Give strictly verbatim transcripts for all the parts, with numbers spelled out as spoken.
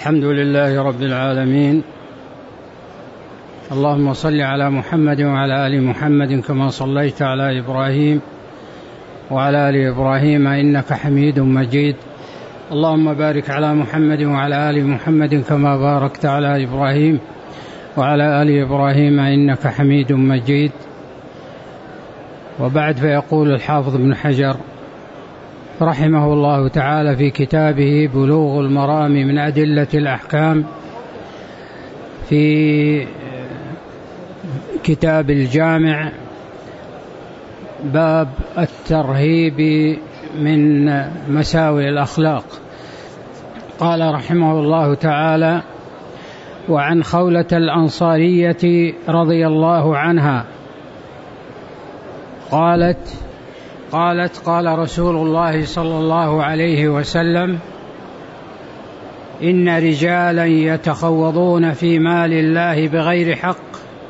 الحمد لله رب العالمين. اللهم صل على محمد وعلى آل محمد كما صليت على إبراهيم وعلى آل إبراهيم إنك حميد مجيد. اللهم بارك على محمد وعلى آل محمد كما باركت على إبراهيم وعلى آل إبراهيم إنك حميد مجيد. وبعد، فيقول الحافظ ابن حجر رحمه الله تعالى في كتابه بلوغ المرام من أدلة الأحكام في كتاب الجامع باب الترهيب من مساوئ الأخلاق، قال رحمه الله تعالى: وعن خولة الأنصارية رضي الله عنها قالت قالت قال رسول الله صلى الله عليه وسلم: إن رجالا يتخوضون في مال الله بغير حق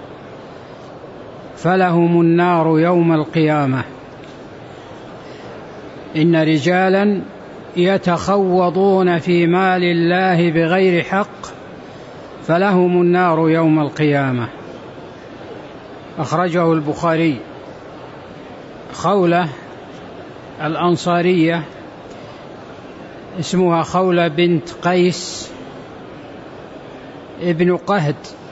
فلهم النار يوم القيامة. إن رجالا يتخوضون في مال الله بغير حق فلهم النار يوم القيامة. أخرجه البخاري. خولة الأنصارية اسمها خولة بنت قيس ابن قهد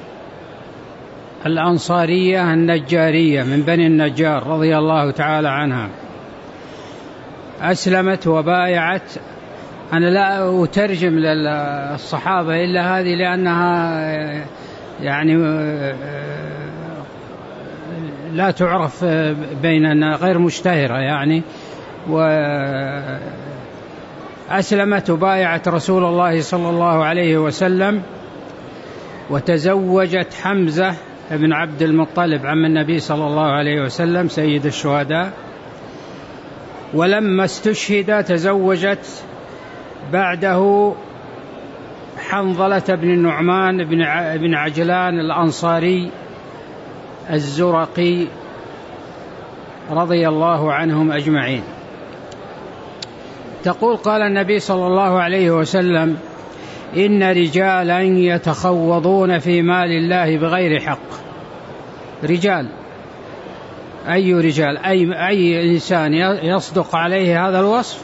الأنصارية النجارية من بني النجار رضي الله تعالى عنها. أسلمت وبايعت. أنا لا أترجم للصحابة إلا هذه لأنها يعني لا تعرف بيننا، غير مشتهرة يعني. وأسلمت وبايعت رسول الله صلى الله عليه وسلم، وتزوجت حمزة بن عبد المطلب عم النبي صلى الله عليه وسلم سيد الشهداء. ولما استشهد تزوجت بعده حنظلة بن النعمان بن عجلان الأنصاري الزرقي رضي الله عنهم أجمعين. تقول: قال النبي صلى الله عليه وسلم: إن رجالا يتخوضون في مال الله بغير حق. رجال، أي رجال؟ أي, أي إنسان يصدق عليه هذا الوصف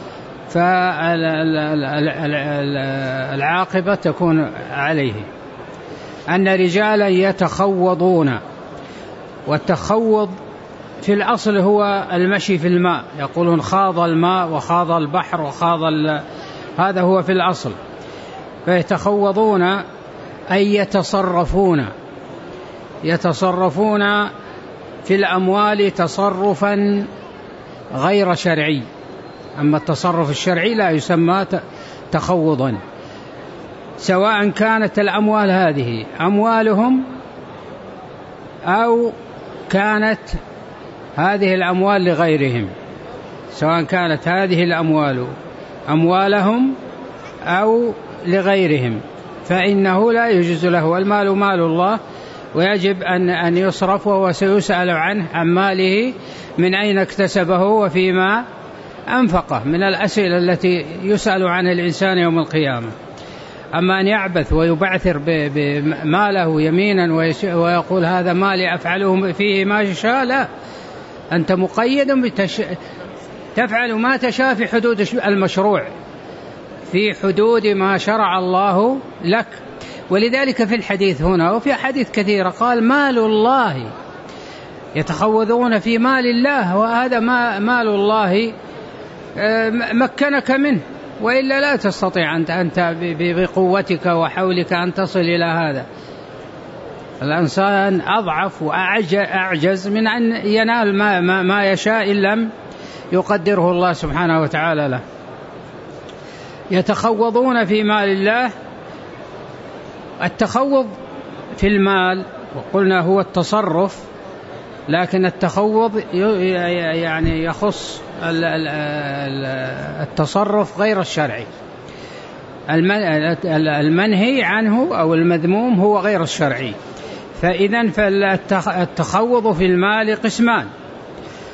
فالعاقبة تكون عليه. أن رجالا يتخوضون، والتخوض في الأصل هو المشي في الماء، يقولون خاض الماء وخاض البحر وخاض ال... هذا هو في الأصل. فيتخوضون أي يتصرفون يتصرفون في الأموال تصرفا غير شرعي. أما التصرف الشرعي لا يسمى تخوضا، سواء كانت الأموال هذه أموالهم أو كانت هذه الأموال لغيرهم، سواء كانت هذه الأموال أموالهم أو لغيرهم، فإنه لا يجوز له. المال مال الله ويجب أن أن يصرف، وهو سيسأل عنه عن ماله من أين اكتسبه وفيما أنفقه، من الأسئلة التي يسأل عنها الإنسان يوم القيامة. أما أن يعبث ويبعثر بماله يمينا ويقول هذا مالي أفعله فيه ما شاء، لا، أنت مقيد بتش... تفعل ما تشاء في حدود المشروع، في حدود ما شرع الله لك. ولذلك في الحديث هنا وفي حديث كثيرة قال: مال الله، يتخوضون في مال الله، وهذا ما مال الله مكنك منه، وإلا لا تستطيع أنت, أنت بقوتك وحولك أن تصل إلى هذا. الإنسان أضعف وأعجز من أن ينال ما, ما, ما يشاء إن لم يقدره الله سبحانه وتعالى له. يتخوضون في مال الله. التخوض في المال وقلنا هو التصرف، لكن التخوض يعني يخص التصرف غير الشرعي. المنهي عنه أو المذموم هو غير الشرعي. فإذن فالتخوض في المال قسمان: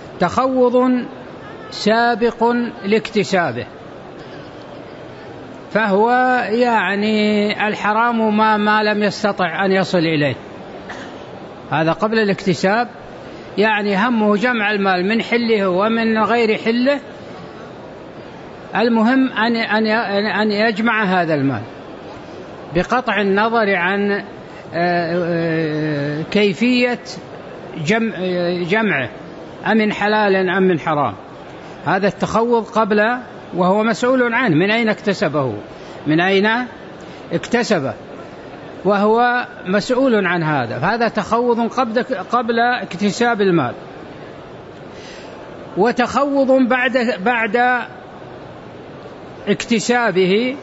تخوض سابق لاكتسابه، فهو يعني الحرام ما, ما لم يستطع أن يصل إليه. هذا قبل الاكتساب، يعني همه جمع المال من حله ومن غير حله، المهم أن أن يجمع هذا المال بقطع النظر عن كيفية جمع جمعه أمن حلال أم من حرام. هذا التخوض قبل، وهو مسؤول عنه، من أين اكتسبه من أين اكتسبه وهو مسؤول عن هذا. هذا تخوض قبل قبل اكتساب المال، وتخوض بعد بعد اكتسابه،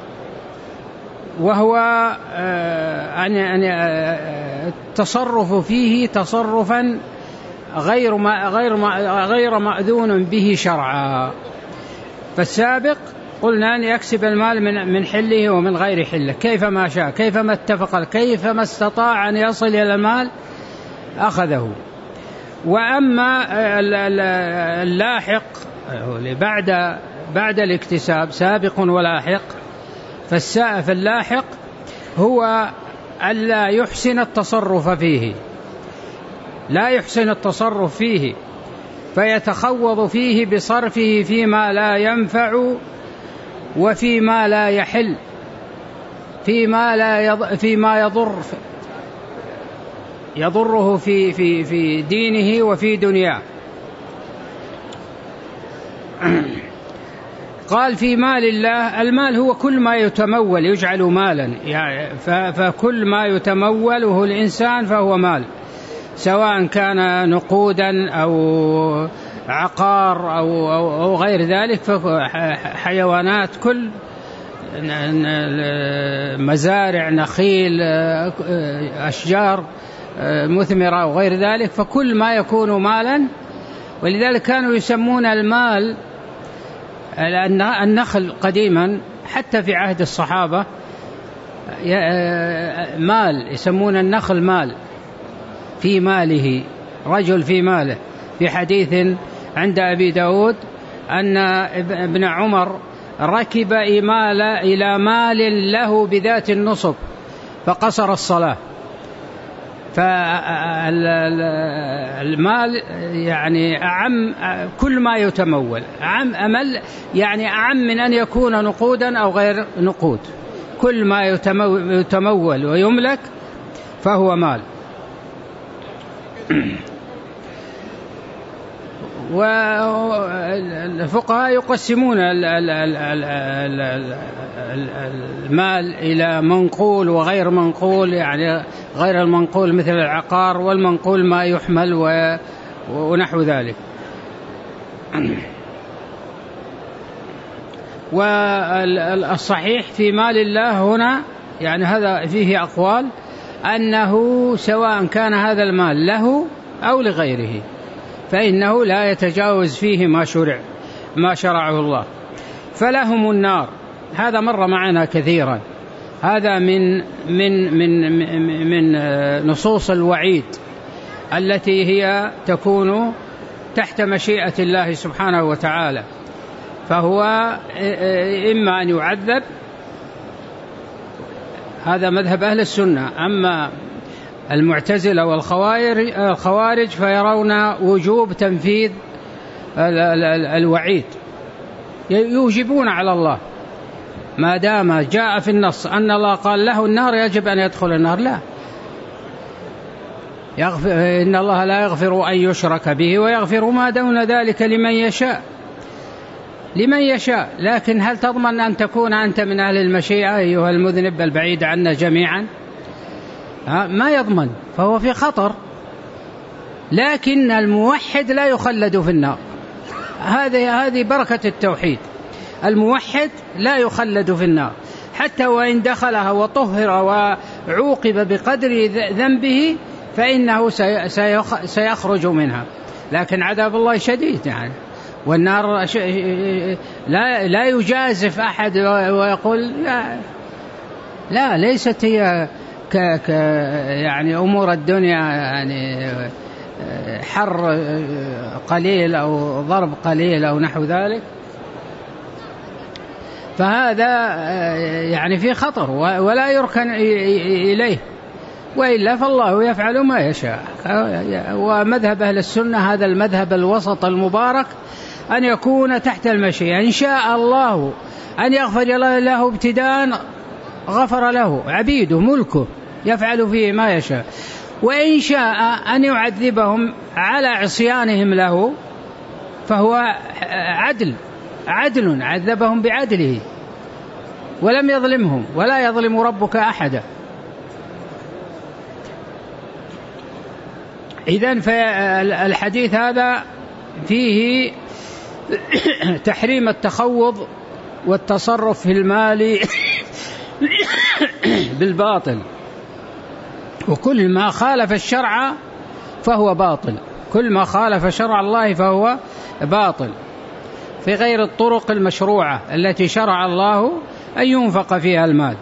وهو أن التصرف فيه تصرفا غير ما غير ما غير مأذون به شرعا. فالسابق قلنا أن يكسب المال من من حله ومن غير حله، كيفما شاء، كيفما اتفق، كيفما استطاع أن يصل إلى المال أخذه. وأما اللاحق بعد بعد الاكتساب، سابق ولاحق، فاللاحق هو ألا يحسن التصرف فيه، لا يحسن التصرف فيه، فيتخوض فيه بصرفه فيما لا ينفع وفيما لا يحل، فيما لا يض... فيما يضر يضره في في في دينه وفي دنياه. قال في مال الله، المال هو كل ما يتمول يجعل مالا، يعني فكل ما يتموله الإنسان فهو مال، سواء كان نقودا أو عقار أو, أو, أو غير ذلك، حيوانات، كل مزارع، نخيل، أشجار مثمرة وغير ذلك، فكل ما يكون مالا. ولذلك كانوا يسمون المال النخل قديما، حتى في عهد الصحابة مال، يسمون النخل مال، في ماله، رجل في ماله. في حديث عند أبي داود أن ابن عمر ركب إمال إلى مال له بذات النصب فقصر الصلاة. فالمال يعني أعم، كل ما يتمول أعم، أمل يعني أعم من أن يكون نقودا أو غير نقود، كل ما يتمول ويملك فهو مال. والفقهاء يقسمون المال إلى منقول وغير منقول، يعني غير المنقول مثل العقار، والمنقول ما يحمل ونحو ذلك. والصحيح في مال الله هنا، يعني هذا فيه أقوال، أنه سواء كان هذا المال له أو لغيره فإنه لا يتجاوز فيه ما شرع ما شرعه الله. فلهم النار، هذا مر معنا كثيرا، هذا من من من من نصوص الوعيد التي هي تكون تحت مشيئة الله سبحانه وتعالى. فهو إما أن يعذب، هذا مذهب أهل السنة. أما المعتزلة والخوارج فيرون وجوب تنفيذ الوعيد، يوجبون على الله ما دام جاء في النص أن الله قال له النار يجب أن يدخل النار. لا، يغفر إن الله لا يغفر أن يشرك به ويغفر ما دون ذلك لمن يشاء لمن يشاء لكن هل تضمن أن تكون أنت من أهل المشيئة أيها المذنب البعيد عنا جميعا؟ ما يضمن، فهو في خطر. لكن الموحد لا يخلد في النار، هذه هذه بركة التوحيد. الموحد لا يخلد في النار حتى وإن دخلها وطهر وعوقب بقدر ذنبه فإنه سيخرج منها، لكن عذاب الله شديد يعني. والنار لا لا يجازف أحد ويقول لا لا ليست هي ك ك يعني أمور الدنيا، يعني حر قليل أو ضرب قليل أو نحو ذلك. فهذا يعني في خطر ولا يركن إليه، وإلا فالله يفعل ما يشاء. ومذهب أهل السنة هذا المذهب الوسط المبارك، أن يكون تحت المشيئة. إن شاء الله أن يغفر له ابتداء غفر له، عبيده ملكه يفعل فيه ما يشاء. وإن شاء أن يعذبهم على عصيانهم له فهو عدل عدل عذبهم بعدله ولم يظلمهم، ولا يظلم ربك أحدا. إذن فالحديث هذا فيه تحريم التخوض والتصرف في المال بالباطل، وكل ما خالف الشرع فهو باطل، كل ما خالف شرع الله فهو باطل في غير الطرق المشروعة التي شرع الله أن ينفق فيها المال.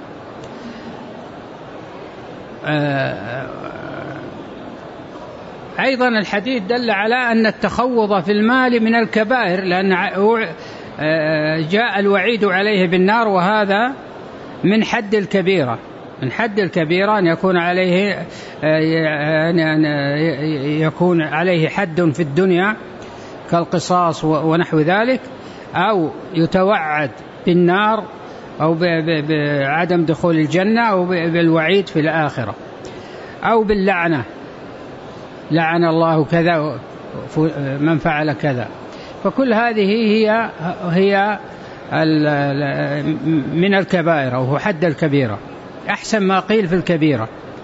أيضا الحديث دل على أن التخوض في المال من الكبائر، لأن جاء الوعيد عليه بالنار، وهذا من حد الكبيرة، من حد الكبيرة أن يكون عليه أن يكون عليه حد في الدنيا كالقصاص ونحو ذلك، أو يتوعد بالنار أو بعدم دخول الجنة، أو بالوعيد في الآخرة، أو باللعنة، لعن الله كذا من فعل كذا. فكل هذه هي هي من الكبائر، أو هو حد الكبيرة، أحسن ما قيل في الكبيرة.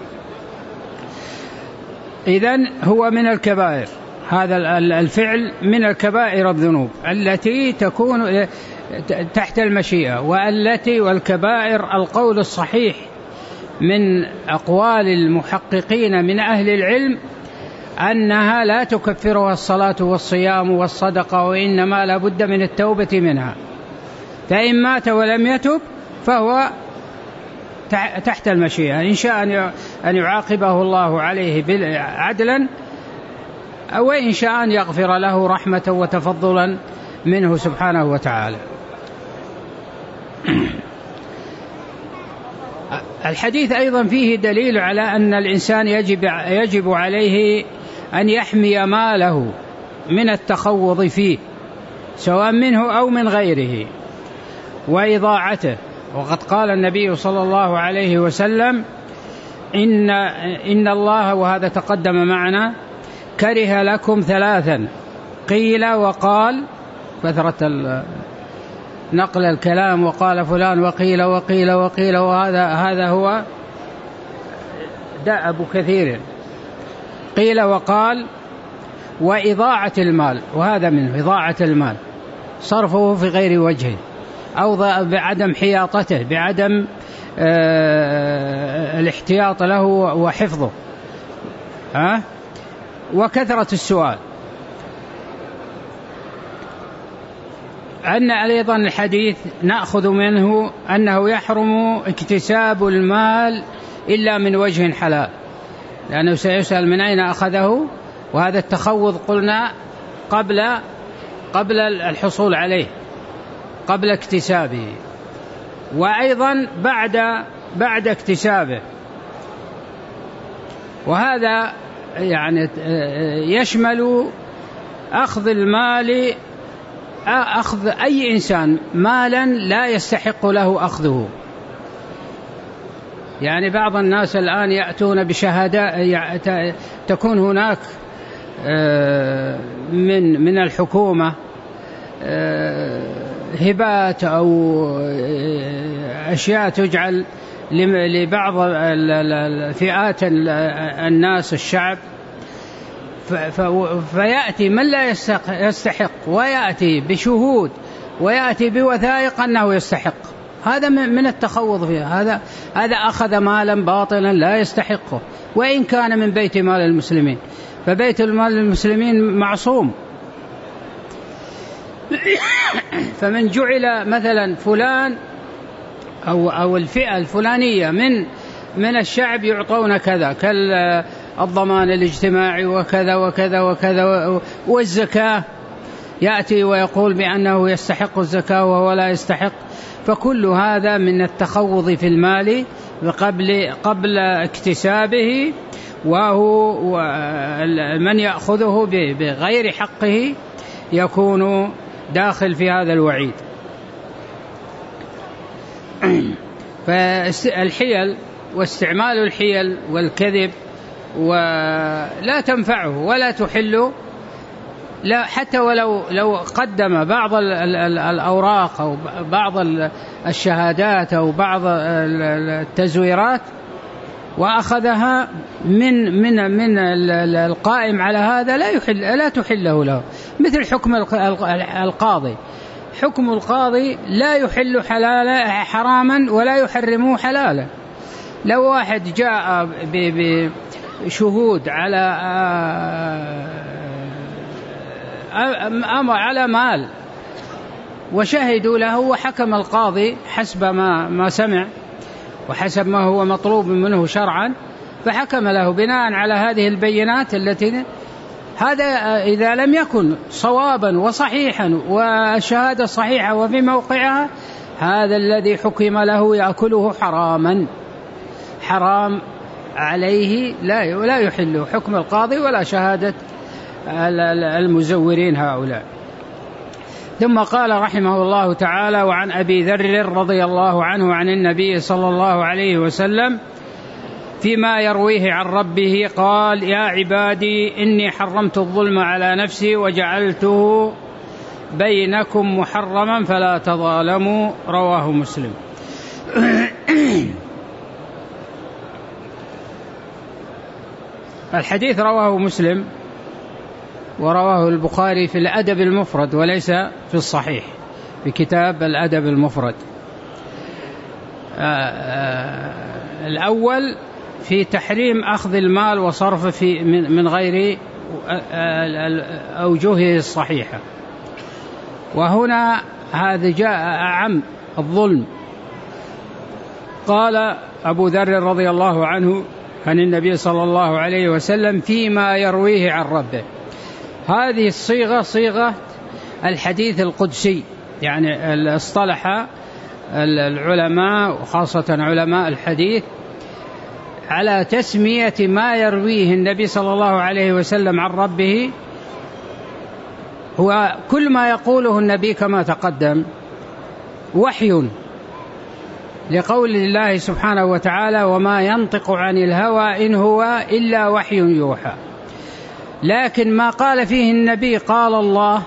إذن هو من الكبائر، هذا الفعل من الكبائر الذنوب التي تكون تحت المشيئة، والتي والكبائر القول الصحيح من أقوال المحققين من أهل العلم أنها لا تكفرها الصلاة والصيام والصدقة، وإنما لا بد من التوبة منها. فإن مات ولم يتب فهو تحت المشيئة، إن شاء أن يعاقبه الله عليه عدلا، وإن شاء أن يغفر له رحمة وتفضلا منه سبحانه وتعالى. الحديث أيضا فيه دليل على أن الإنسان يجب, يجب عليه أن يحمي ماله من التخوض فيه، سواء منه أو من غيره، وإضاعته. وقد قال النبي صلى الله عليه وسلم: إن, إن الله، وهذا تقدم معنا، كره لكم ثلاثا، قيل وقال، كثرة نقل الكلام، وقال فلان وقيل وقيل وقيل، وهذا هذا هو دأب كثير. قيل وقال، وإضاعة المال، وهذا منه إضاعة المال، صرفه في غير وجهه، أو بعدم حياطته، بعدم آه الاحتياط له وحفظه، ها؟ وكثرة السؤال. أن أيضا الحديث نأخذ منه أنه يحرم اكتساب المال إلا من وجه حلال، لأنه سيسأل من أين أخذه، وهذا التخوض قلنا قبل قبل الحصول عليه، قبل اكتسابه، وأيضا بعد بعد اكتسابه. وهذا يعني يشمل أخذ المال، أخذ أي إنسان مالا لا يستحق له أخذه. يعني بعض الناس الآن يأتون بشهادات، تكون هناك من من الحكومة هبات أو أشياء تجعل لبعض الفئات الناس الشعب، فيأتي من لا يستحق ويأتي بشهود ويأتي بوثائق أنه يستحق. هذا من التخوض فيه، هذا هذا أخذ مالا باطلا لا يستحقه، وإن كان من بيت مال المسلمين، فبيت المال المسلمين معصوم. فمن جعل مثلا فلان أو أو الفئة الفلانية من من الشعب يعطون كذا كالضمان الاجتماعي وكذا وكذا وكذا، والزكاة يأتي ويقول بأنه يستحق الزكاة وهو لا يستحق، فكل هذا من التخوض في المال قبل, قبل اكتسابه، وهو من يأخذه بغير حقه يكون داخل في هذا الوعيد. فالحيل واستعمال الحيل والكذب ولا تنفعه ولا تحل، لا حتى ولو لو قدم بعض الأوراق أو بعض الشهادات أو بعض التزويرات وأخذها من من من القائم على هذا لا يحل لا تحله له، مثل حكم القاضي. حكم القاضي لا يحل حلالا حراما ولا يحرمه حلالا. لو واحد جاء بشهود على أمر على مال وشهدوا له وحكم القاضي حسب ما ما سمع وحسب ما هو مطلوب منه شرعا، فحكم له بناء على هذه البينات التي هذا إذا لم يكن صوابا وصحيحا والشهادة صحيحة وفي موقعها، هذا الذي حكم له يأكله حراما حرام عليه، لا لا يحل حكم القاضي ولا شهادة المزورين هؤلاء. ثم قال رحمه الله تعالى: وعن أبي ذر رضي الله عنه عن النبي صلى الله عليه وسلم فيما يرويه عن ربه قال: يا عبادي إني حرمت الظلم على نفسي وجعلته بينكم محرما فلا تظالموا. رواه مسلم. الحديث رواه مسلم ورواه البخاري في الأدب المفرد وليس في الصحيح، في كتاب الأدب المفرد. الأول في تحريم أخذ المال وصرفه في من غير أوجهه الصحيحة، وهنا هذا جاء أعم الظلم. قال أبو ذر رضي الله عنه عن النبي صلى الله عليه وسلم فيما يرويه عن ربه. هذه الصيغة صيغة الحديث القدسي، يعني اصطلح العلماء وخاصة علماء الحديث على تسمية ما يرويه النبي صلى الله عليه وسلم عن ربه، هو كل ما يقوله النبي كما تقدم وحي، لقول الله سبحانه وتعالى: وما ينطق عن الهوى إن هو إلا وحي يوحى. لكن ما قال فيه النبي قال الله،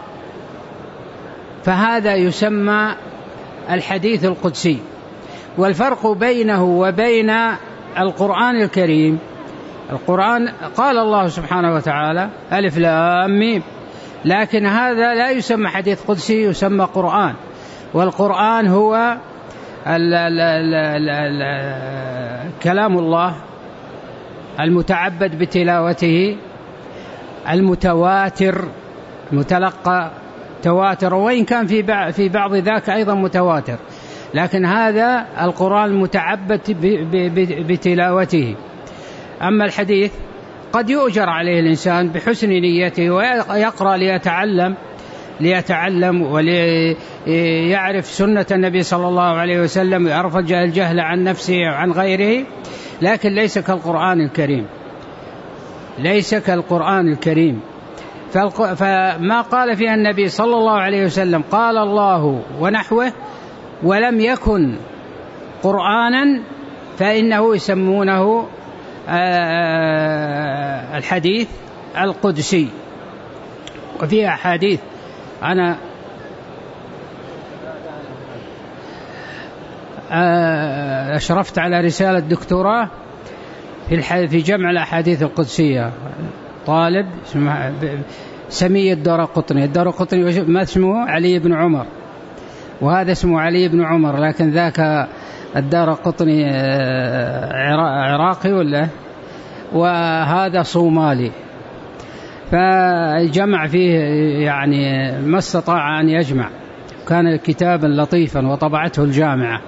فهذا يسمى الحديث القدسي. والفرق بينه وبين القرآن الكريم، القرآن قال الله سبحانه وتعالى ألف لام ميم، لكن هذا لا يسمى حديث قدسي، يسمى قرآن. والقرآن هو ال ال ال ال ال كلام الله المتعبد بتلاوته، المتواتر، متلقى تواتر، وإن كان في في بعض ذاك أيضا متواتر، لكن هذا القرآن المتعبد بتلاوته. أما الحديث قد يؤجر عليه الإنسان بحسن نيته ويقرأ ليتعلم ليتعلم وليعرف سنة النبي صلى الله عليه وسلم ويعرف الجهل عن نفسه وعن غيره، لكن ليس كالقرآن الكريم، ليس كالقرآن الكريم. فما قال فيها النبي صلى الله عليه وسلم قال الله ونحوه ولم يكن قرآنا فإنه يسمونه الحديث القدسي. وفيها أحاديث، أنا أشرفت على رسالة دكتوراه في جمع الأحاديث القدسية، طالب سمي الدارقطني. الدارقطني ما اسمه علي بن عمر، وهذا اسمه علي بن عمر، لكن ذاك الدارقطني عراقي ولا، وهذا صومالي، فجمع فيه يعني ما استطاع أن يجمع، كان كتابا لطيفا وطبعته الجامعة.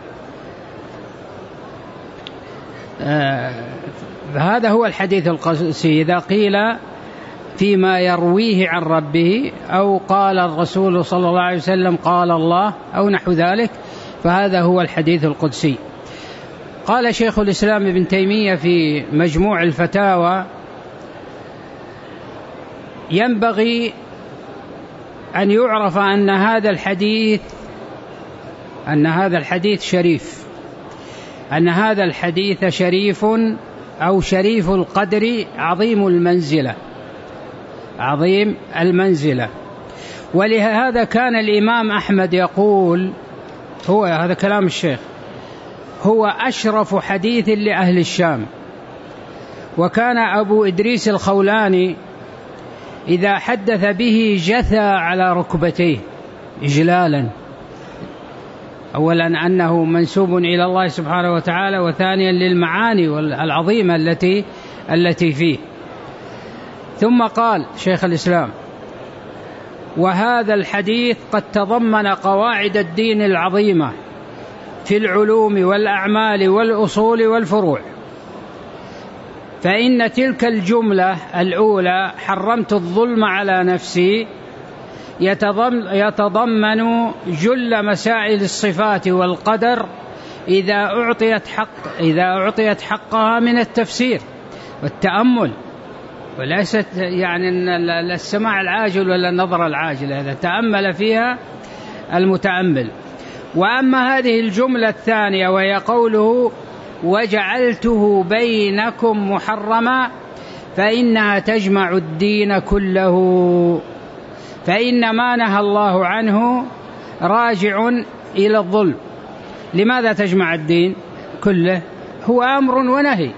هذا هو الحديث القدسي. إذا قيل فيما يرويه عن ربه أو قال الرسول صلى الله عليه وسلم قال الله أو نحو ذلك، فهذا هو الحديث القدسي. قال شيخ الإسلام ابن تيمية في مجموع الفتاوى: ينبغي أن يعرف أن هذا الحديث أن هذا الحديث شريف أن هذا الحديث شريف أو شريف القدر عظيم المنزلة عظيم المنزلة ولهذا كان الإمام أحمد يقول، هو هذا كلام الشيخ، هو أشرف حديث لأهل الشام. وكان أبو إدريس الخولاني إذا حدث به جثى على ركبتيه إجلالا، أولا أنه منسوب إلى الله سبحانه وتعالى، وثانيا للمعاني العظيمة التي التي فيه. ثم قال شيخ الإسلام: وهذا الحديث قد تضمن قواعد الدين العظيمة في العلوم والأعمال والأصول والفروع، فإن تلك الجملة الأولى حرمت الظلم على نفسي يتضمن جل مسائل الصفات والقدر إذا أعطيت حق إذا أعطيت حقها من التفسير والتأمل، وليست يعني السماع العاجل ولا النظر العاجل، هذا تأمل فيها المتأمل. وأما هذه الجملة الثانية وهي قوله: وجعلته بينكم محرما، فإنها تجمع الدين كله، فإن ما نهى الله عنه راجع إلى الظلم. لماذا تجمع الدين كله؟ هو أمر ونهي،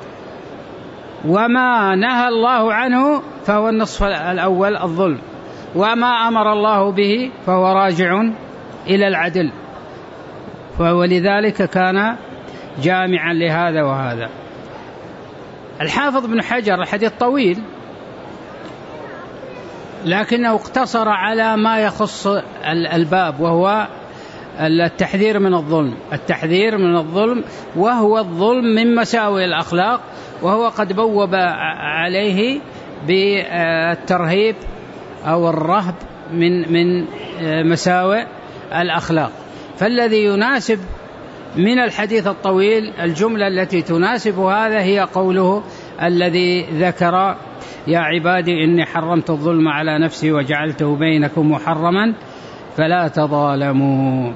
وما نهى الله عنه فهو النصف الأول الظلم، وما أمر الله به فهو راجع إلى العدل، ولذلك كان جامعا لهذا وهذا. الحافظ ابن حجر الحديث طويل لكنه اقتصر على ما يخص الباب، وهو التحذير من الظلم التحذير من الظلم وهو الظلم من مساوئ الأخلاق، وهو قد بوب عليه بالترهيب أو الرهب من من مساوئ الأخلاق. فالذي يناسب من الحديث الطويل الجملة التي تناسب هذا هي قوله الذي ذكر: يا عبادي إني حرمت الظلم على نفسي وجعلته بينكم محرما فلا تظالموا.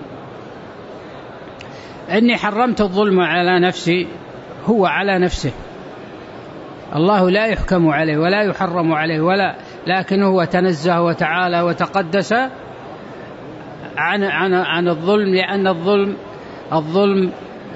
إني حرمت الظلم على نفسي، هو على نفسه، الله لا يحكم عليه ولا يحرم عليه ولا، لكن هو تنزه وتعالى وتقدس عن عن عن الظلم، لأن الظلم الظلم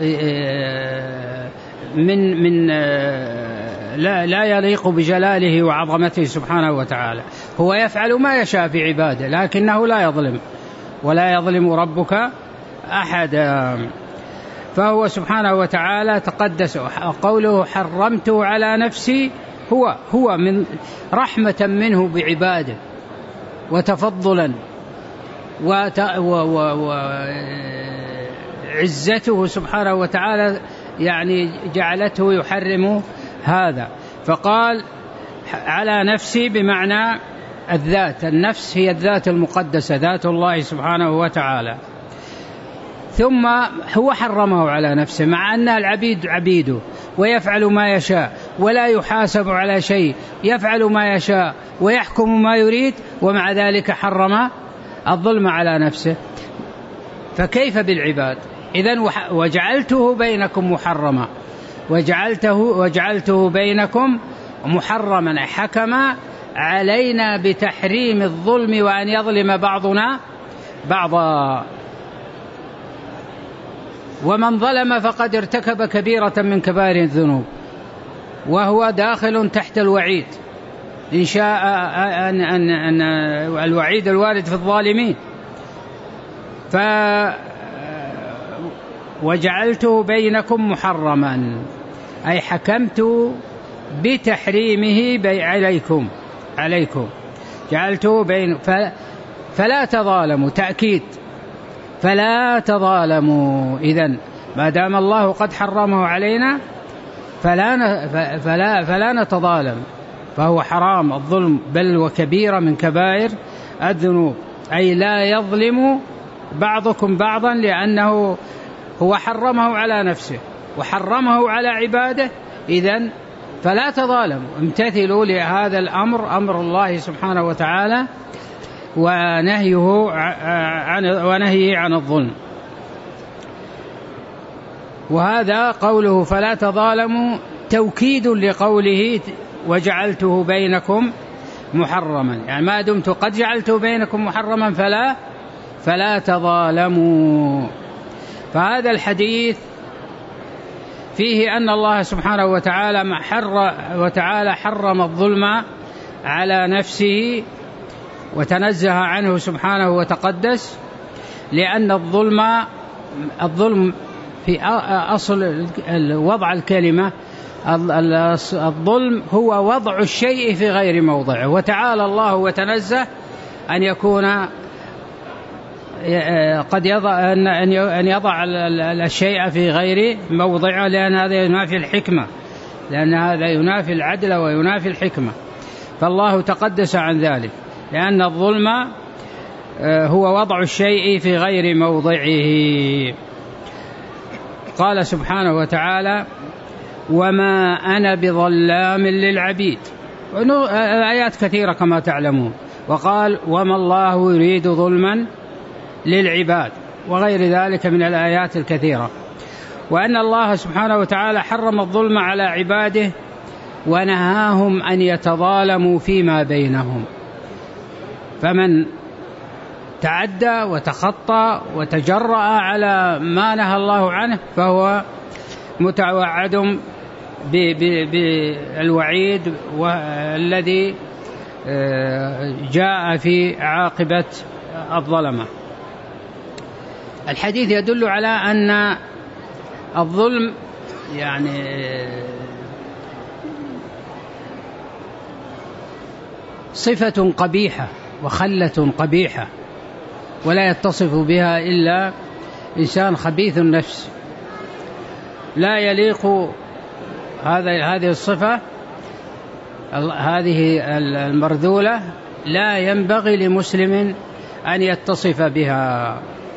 من من لا لا يليق بجلاله وعظمته سبحانه وتعالى. هو يفعل ما يشاء في عباده لكنه لا يظلم، ولا يظلم ربك أحدا، فهو سبحانه وتعالى تقدس. قوله حرمته على نفسي هو هو من رحمة منه بعباده وتفضلا وعزته سبحانه وتعالى يعني جعلته يحرم هذا. فقال على نفسي بمعنى الذات، النفس هي الذات المقدسة، ذات الله سبحانه وتعالى. ثم هو حرمه على نفسه، مع أن العبيد عبيده ويفعل ما يشاء ولا يحاسب على شيء، يفعل ما يشاء ويحكم ما يريد، ومع ذلك حرم الظلم على نفسه. فكيف بالعباد؟ إذن وجعلته بينكم محرما، وجعلته وجعلته بينكم محرما، حكم علينا بتحريم الظلم وأن يظلم بعضنا بعضا. ومن ظلم فقد ارتكب كبيرة من كبائر الذنوب، وهو داخل تحت الوعيد إن شاء أن, أن, أن الوعيد الوارد في الظالمين. ف وجعلته بينكم محرما أي حكمت بتحريمه عليكم عليكم جعلته بين فلا تظالموا، تأكيد فلا تظالموا. إذن ما دام الله قد حرمه علينا فلا فلا فلا نتظالم، فهو حرام الظلم، بل وكبيرة من كبائر الذنوب، أي لا يظلم بعضكم بعضا لأنه هو حرمه على نفسه وحرمه على عباده، إذن فلا تظالموا، امتثلوا لهذا الأمر، أمر الله سبحانه وتعالى ونهيه عن ونهيه عن الظلم. وهذا قوله فلا تظالموا توكيد لقوله وجعلته بينكم محرما، يعني ما دمت قد جعلته بينكم محرما فلا فلا تظالموا. فهذا الحديث فيه أن الله سبحانه وتعالى حر وتعالى حرم الظلم على نفسه وتنزه عنه سبحانه وتقدس، لأن الظلم الظلم في أصل وضع الكلمة الظلم هو وضع الشيء في غير موضعه، وتعالى الله وتنزه أن يكون قد يضع أن يضع الشيء في غير موضعه، لأن هذا ينافي الحكمة، لأن هذا ينافي العدل وينافي الحكمة، فالله تقدس عن ذلك، لأن الظلم هو وضع الشيء في غير موضعه. قال سبحانه وتعالى وما أنا بظلام للعبيد، الآيات كثيرة كما تعلمون. وقال وما الله يريد ظلما للعباد، وغير ذلك من الآيات الكثيرة. وأن الله سبحانه وتعالى حرم الظلم على عباده ونهاهم أن يتظالموا فيما بينهم، فمن تعدى وتخطى وتجرأ على ما نهى الله عنه فهو متوعد بالوعيد الذي جاء في عاقبة الظلمة. الحديث يدل على أن الظلم يعني صفة قبيحة وخلة قبيحة، ولا يتصف بها إلا إنسان خبيث النفس، لا يليق هذا هذه الصفة هذه المرذولة، لا ينبغي لمسلم أن يتصف بها.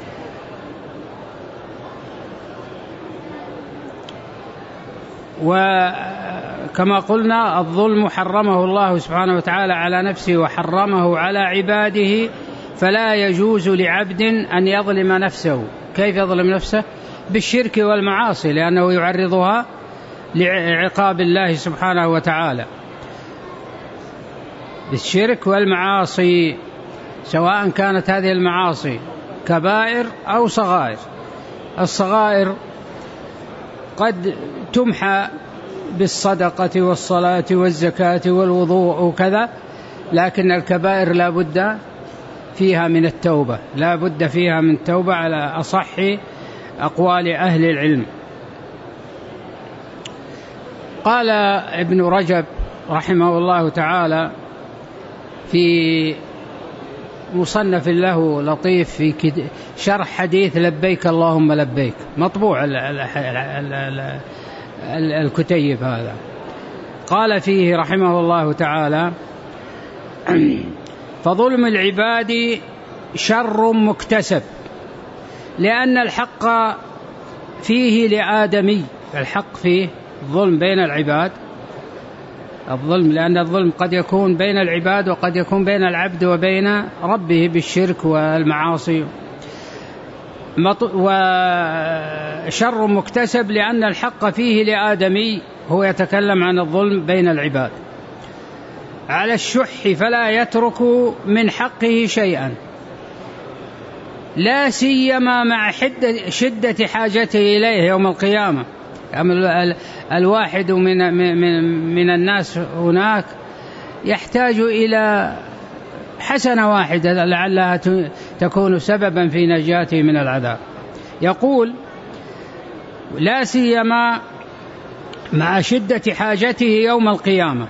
وكما قلنا الظلم حرمه الله سبحانه وتعالى على نفسه وحرمه على عباده، فلا يجوز لعبد أن يظلم نفسه. كيف يظلم نفسه؟ بالشرك والمعاصي، لأنه يعرضها لعقاب الله سبحانه وتعالى بالشرك والمعاصي، سواء كانت هذه المعاصي كبائر أو صغائر. الصغائر قد تمحى بالصدقة والصلاة والزكاة والوضوء وكذا، لكن الكبائر لا بد فيها من التوبة، لا بد فيها من التوبة على أصح أقوال أهل العلم. قال ابن رجب رحمه الله تعالى في مصنف له لطيف في شرح حديث لبيك اللهم لبيك، مطبوع الكتيب هذا، قال فيه رحمه الله تعالى فظلم العباد شر مكتسب، لأن الحق فيه لآدمي، الحق فيه الظلم بين العباد، الظلم لأن الظلم قد يكون بين العباد وقد يكون بين العبد وبين ربه بالشرك والمعاصي، وشر مكتسب لأن الحق فيه لآدمي، هو يتكلم عن الظلم بين العباد. على الشح فلا يترك من حقه شيئا، لا سيما مع شدة حاجته إليه يوم القيامة. الواحد من, من, من الناس هناك يحتاج إلى حسنة واحدة لعلها تكون سببا في نجاته من العذاب. يقول لا سيما مع شدة حاجته يوم القيامة،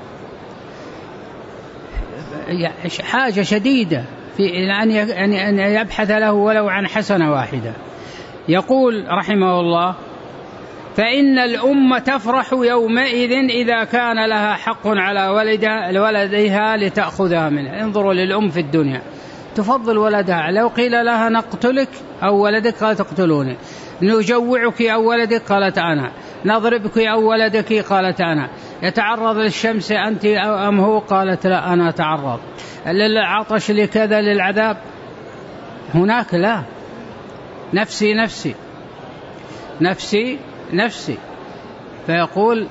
حاجة شديدة في أن يبحث له ولو عن حسنة واحدة. يقول رحمه الله فإن الأمة تفرح يومئذ إذا كان لها حق على ولدها لتأخذها منه. انظروا للأم في الدنيا، تفضل ولدها. لو قيل لها نقتلك أو ولدك قالت اقتلوني، نجوعك أو ولدك قالت أنا، نضربك أو ولدك قالت أنا، يتعرض للشمس أنت أم هو قالت لا أنا أتعرض، للعطش لكذا للعذاب. هناك لا، نفسي نفسي نفسي نفسي. فيقول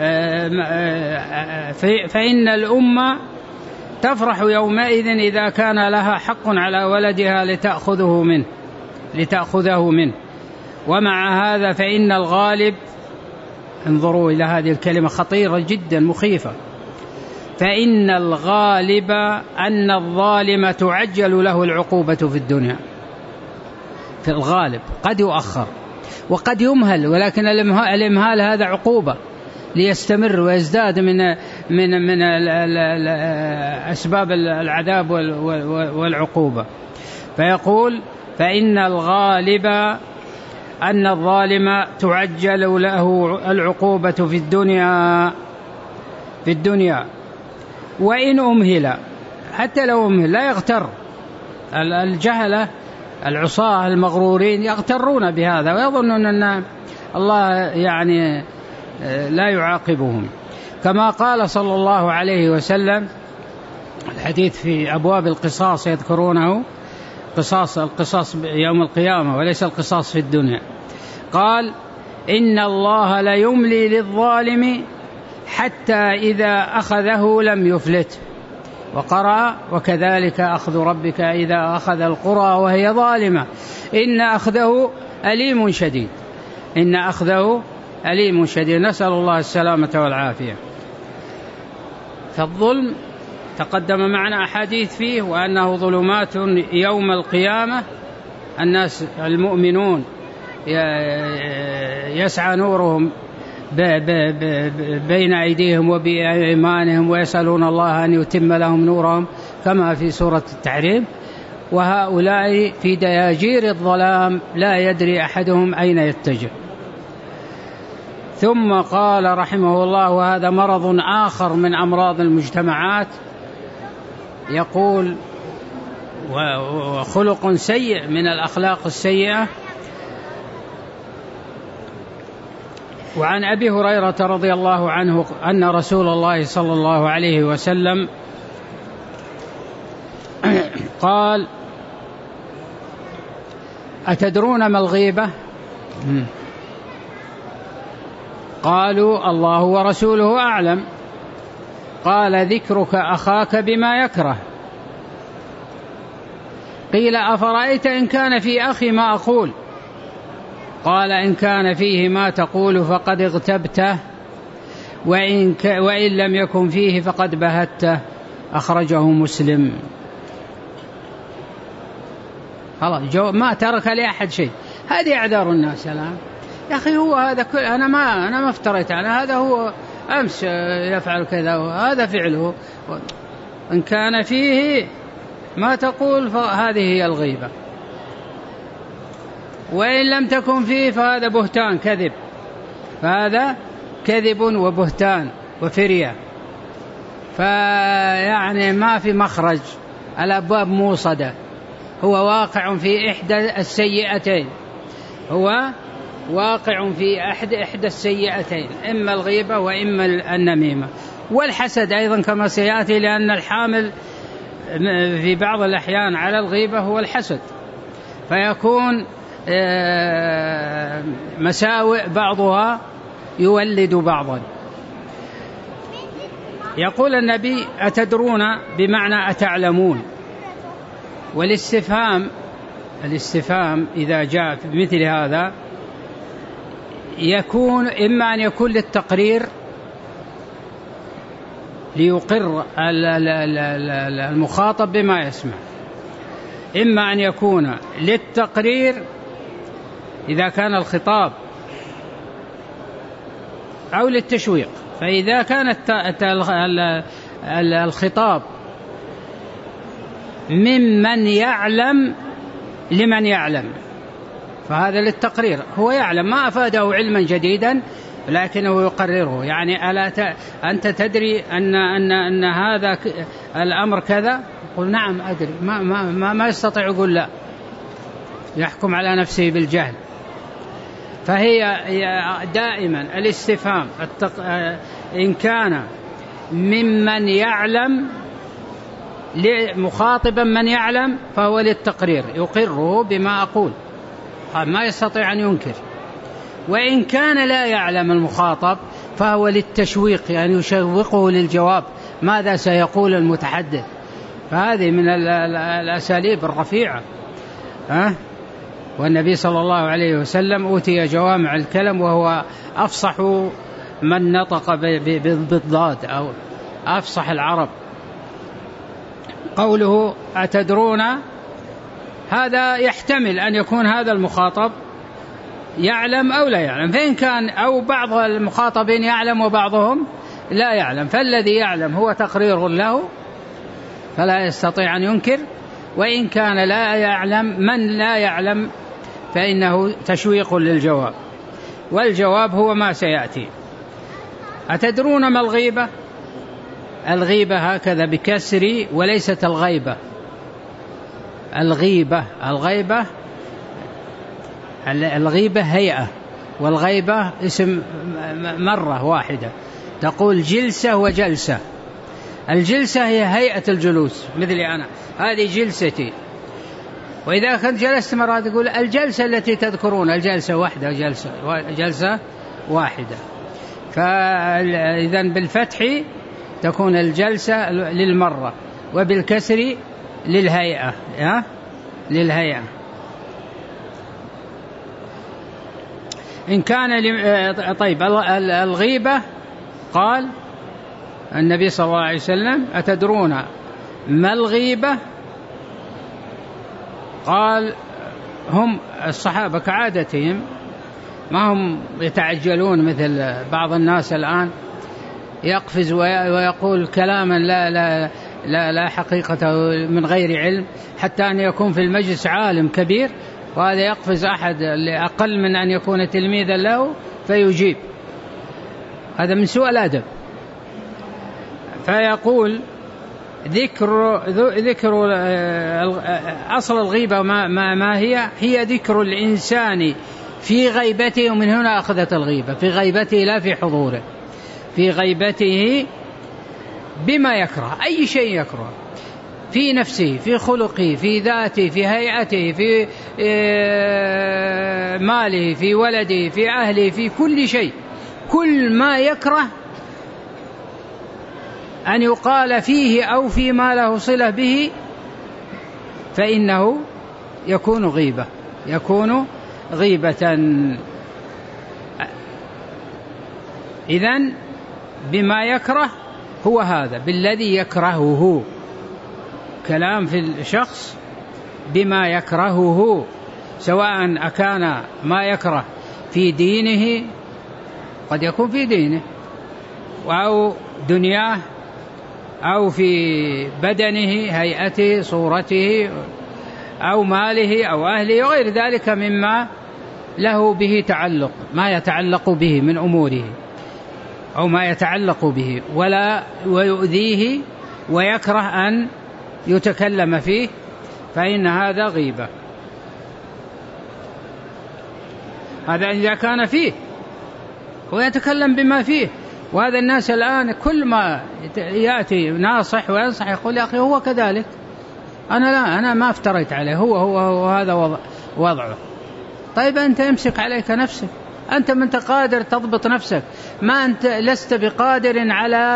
فإن الأمة تفرح يومئذ إذا كان لها حق على ولدها لتأخذه منه لتأخذه منه ومع هذا فإن الغالب، انظروا إلى هذه الكلمة خطيرة جدا مخيفة، فإن الغالب أن الظالم تعجل له العقوبة في الدنيا. في الغالب قد يؤخر وقد يمهل، ولكن الإمهال هذا عقوبة ليستمر ويزداد من من من أسباب العذاب والعقوبة. فيقول فإن الغالب أن الظالم تعجل له العقوبة في الدنيا في الدنيا وإن أمهل، حتى لو أمهل لا يغتر. الجهلة العصاة المغرورين يغترون بهذا ويظنون أن الله يعني لا يعاقبهم، كما قال صلى الله عليه وسلم الحديث في أبواب القصاص يذكرونه، قصاص القصاص يوم القيامة وليس القصاص في الدنيا. قال إن الله لا يملي للظالم حتى إذا أخذه لم يفلت، وقرأ وكذلك أخذ ربك إذا أخذ القرى وهي ظالمة إن أخذه أليم شديد إن أخذه أليم شديد. نسأل الله السلامة والعافية. فالظلم تقدم معنا أحاديث فيه، وأنه ظلمات يوم القيامة، الناس المؤمنون يسعى نورهم بين أيديهم وبأيمانهم ويسألون الله أن يتم لهم نورهم كما في سورة التحريم، وهؤلاء في دياجير الظلام لا يدري أحدهم أين يتجه. ثم قال رحمه الله وهذا مرض آخر من أمراض المجتمعات، يقول وخلق سيء من الأخلاق السيئة. وعن أبي هريرة رضي الله عنه أن رسول الله صلى الله عليه وسلم قال أتدرون ما الغيبة؟ قالوا الله ورسوله أعلم. قال ذكرك أخاك بما يكره. قيل أفرأيت إن كان في أخي ما أقول؟ قال إن كان فيه ما تقول فقد اغتبته، وإن, ك... وإن لم يكن فيه فقد بهته. أخرجه مسلم. جو ما ترك لأحد شيء. هذه أعذار الناس الآن، يا أخي هو هذا كل أنا ما أنا ما افتريت عنه، هذا هو أمس يفعل كذا وهذا فعله، إن كان فيه ما تقول فهذه هي الغيبة، وإن لم تكن فيه فهذا بهتان كذب، فهذا كذب وبهتان وفرية. فيعني ما في مخرج، الأبواب موصدة، هو واقع في إحدى السيئتين، هو واقع في أحد إحدى السيئتين، إما الغيبة وإما النميمة. والحسد أيضا كما سيأتي، لأن الحامل في بعض الأحيان على الغيبة هو الحسد، فيكون مساوئ بعضها يولد بعضا. يقول النبي أتدرون بمعنى أتعلمون، والاستفهام الاستفهام إذا جاء في مثل هذا يكون إما أن يكون للتقرير ليقر المخاطب بما يسمع، إما أن يكون للتقرير إذا كان الخطاب، أو للتشويق. فإذا كان الخطاب ممن يعلم لمن يعلم فهذا للتقرير، هو يعلم ما أفاده علما جديدا لكنه يقرره. يعني ألا ت... أنت تدري أن أن أن هذا الأمر كذا؟ يقول نعم أدري. ما ما ما, ما يستطيع يقول لا، يحكم على نفسه بالجهل. فهي دائما الاستفهام التق... إن كان ممن يعلم مخاطبا من يعلم فهو للتقرير، يقره بما أقول، ما يستطيع أن ينكر. وإن كان لا يعلم المخاطب فهو للتشويق، يعني يشوقه للجواب، ماذا سيقول المتحدث. فهذه من الأساليب الرفيعة. أه؟ والنبي صلى الله عليه وسلم أوتي جوامع الكلم، وهو أفصح من نطق بالضاد أو أفصح العرب. قوله أتدرون، هذا يحتمل أن يكون هذا المخاطب يعلم أو لا يعلم، فإن كان أو بعض المخاطبين يعلم وبعضهم لا يعلم، فالذي يعلم هو تقرير له فلا يستطيع أن ينكر، وإن كان لا يعلم من لا يعلم فإنه تشويق للجواب، والجواب هو ما سيأتي. أتدرون ما الغيبة؟ الغيبة هكذا بكسر وليست الغيبة. الغيبة الغيبة الغيبة هيئة، والغيبة اسم مرة واحدة. تقول جلسة وجلسة. الجلسة هي هيئة الجلوس، مثلي أنا هذه جلستي، وإذا كنت جلست مرة تقول الجلسة التي تذكرون، الجلسة واحدة، جلسة جلسة واحدة. فإذا بالفتح تكون الجلسة للمرة، وبالكسر للهيئة. ها؟ للهيئة. إن كان طيب الغيبة، قال النبي صلى الله عليه وسلم أتدرون ما الغيبة؟ قال هم الصحابة كعادتهم ما هم يتعجلون مثل بعض الناس الآن، يقفز ويقول كلاما لا لا لا, لا حقيقة من غير علم، حتى أن يكون في المجلس عالم كبير وهذا يقفز أحد أقل من أن يكون تلميذا له فيجيب. هذا من سوء الأدب. فيقول ذكر ذكر أصل الغيبة ما, ما, ما هي هي ذكر الإنسان في غيبته، ومن هنا أخذت الغيبة في غيبته لا في حضوره، في غيبته بما يكره، أي شيء يكره في نفسه، في خلقه، في ذاته، في هيئته، في ماله، في ولده، في أهله، في كل شيء، كل ما يكره أن يقال فيه أو فيما له صلة به فإنه يكون غيبة، يكون غيبة. إذن بما يكره هو هذا، بالذي يكرهه، كلام في الشخص بما يكرهه، سواء أكان ما يكره في دينه، قد يكون في دينه أو دنياه أو في بدنه، هيئته، صورته، أو ماله أو أهله وغير ذلك مما له به تعلق، ما يتعلق به من أموره أو ما يتعلق به، ولا ويؤذيه ويكره أن يتكلم فيه، فإن هذا غيبة. هذا إذا كان فيه ويتكلم بما فيه. وهذا الناس الآن كل ما يأتي ناصح وينصح يقول يا أخي هو كذلك، أنا لا أنا ما افتريت عليه، هو هو, هو هذا وضعه. طيب أنت امسك عليك نفسك، أنت من قادر تضبط نفسك، ما أنت لست بقادر على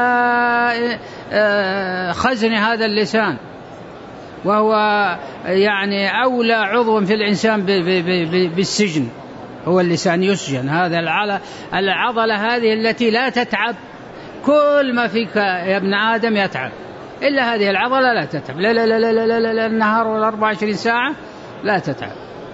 خزن هذا اللسان، وهو يعني أولى عضو في الإنسان بالسجن، هو اللسان يسجن. هذا العضلة هذه التي لا تتعب، كل ما فيك يا ابن آدم يتعب، إلا هذه العضلة لا تتعب، لا لا لا لا لا, لا, لا النهار والأربع وعشرين ساعة لا تتعب.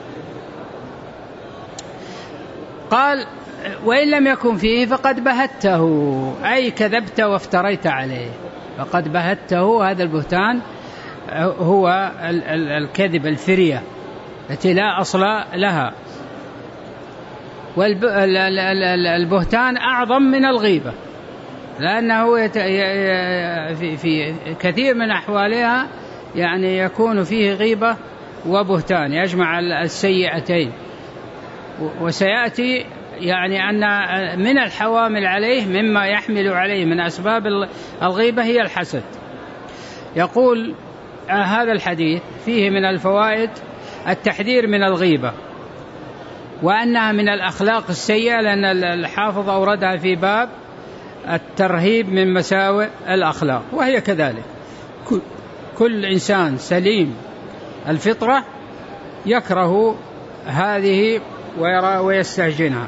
قال وإن لم يكن فيه فقد بهته، أي كذبت وافتريت عليه، فقد بهته. هذا البهتان هو الكذب، الفرية التي لا أصل لها. والبهتان أعظم من الغيبة، لأنه في كثير من أحوالها يعني يكون فيه غيبة وبهتان، يجمع السيئتين. وسيأتي يعني أن من الحوامل عليه مما يحمل عليه من أسباب الغيبة هي الحسد. يقول هذا الحديث فيه من الفوائد التحذير من الغيبة، وأنها من الأخلاق السيئة، لأن الحافظ أوردها في باب الترهيب من مساوئ الأخلاق، وهي كذلك. كل إنسان سليم الفطرة يكره هذه ويرى ويستهجنها،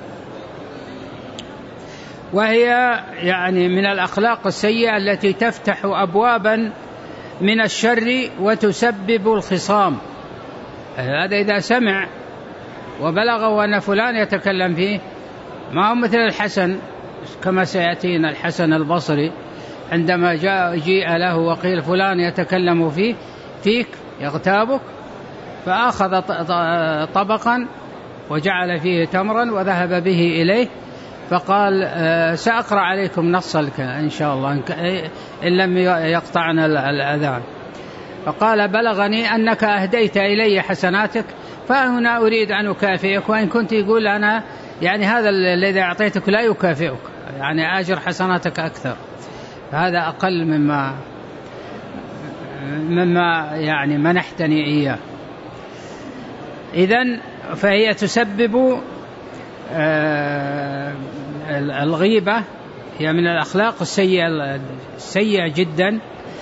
وهي يعني من الأخلاق السيئة التي تفتح أبوابا من الشر وتسبب الخصام. هذا إذا سمع وبلغ أن فلان يتكلم فيه، ما هو مثل الحسن كما سيأتينا الحسن البصري عندما جاء جيء له وقيل فلان يتكلم فيه فيك يغتابك، فأخذ طبقا وجعل فيه تمرا وذهب به إليه فقال سأقرأ عليكم نص إن شاء الله إن لم يقطعنا الأذان. فقال بلغني أنك أهديت إلي حسناتك، فهنا أريد أن أكافئك، وإن كنت يقول أنا يعني هذا الذي أعطيتك لا يكافئك، يعني أجر حسناتك أكثر، فهذا أقل مما مما يعني منحتني إياه. إذن فهي تسبب الغيبة، هي من الأخلاق السيئة السيئة جدا،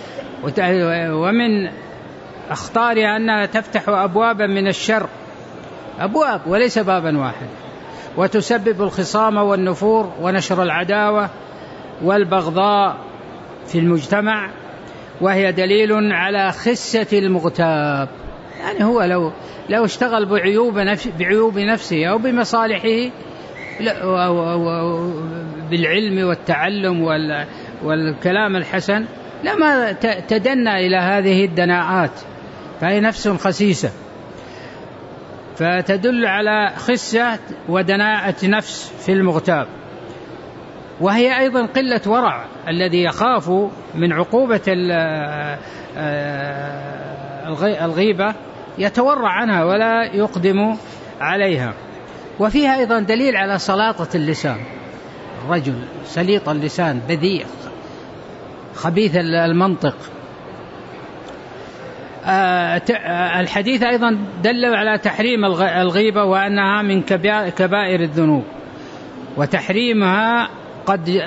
ومن أخطارها أنها تفتح أبوابا من الشر، أبواب وليس بابا واحد، وتسبب الخصام والنفور ونشر العداوة والبغضاء في المجتمع، وهي دليل على خسة المغتاب. يعني هو لو لو اشتغل بعيوب نفسه بعيوب نفسه أو بمصالحه بالعلم والتعلم والكلام الحسن لما تدنى إلى هذه الدناءات، فهي نفس خسيسة، فتدل على خسة ودناءة نفس في المغتاب. وهي أيضا قلة ورع، الذي يخاف من عقوبة الغيبة يتورع عنها ولا يقدم عليها. وفيها أيضا دليل على سلاطة اللسان، الرجل سليط اللسان بذيء خبيث المنطق. الحديث أيضا دل على تحريم الغيبة وأنها من كبائر الذنوب، وتحريمها قد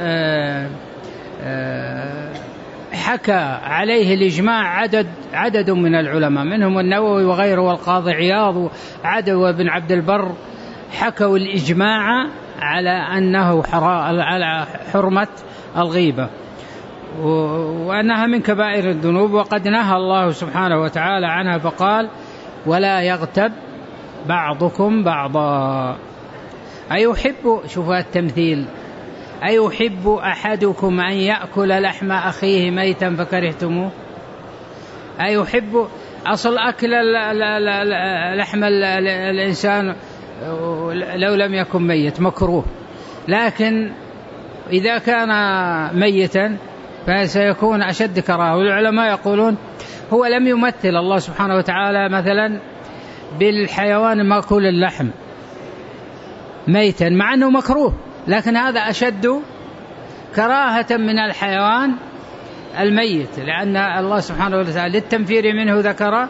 حكى عليه الإجماع عدد عدد من العلماء، منهم النووي وغيره والقاضي عياض وعدو بن عبد البر، حكوا الإجماع على أنه على حرمة الغيبة وأنها من كبائر الذنوب، وقد نهى الله سبحانه وتعالى عنها فقال ولا يغتب بعضكم بعضا. أيحب، شوف التمثيل، أيحب أحدكم أن يأكل لحم أخيه ميتا فكرهتموه؟ أيحب، أصل أكل لحم الإنسان لو لم يكن ميت مكروه، لكن إذا كان ميتا فسيكون أشد كراهة. والعلماء يقولون هو لم يمثل الله سبحانه وتعالى مثلا بالحيوان مأكول اللحم ميتا مع أنه مكروه، لكن هذا أشد كراهة من الحيوان الميت، لأن الله سبحانه وتعالى للتنفير منه ذكر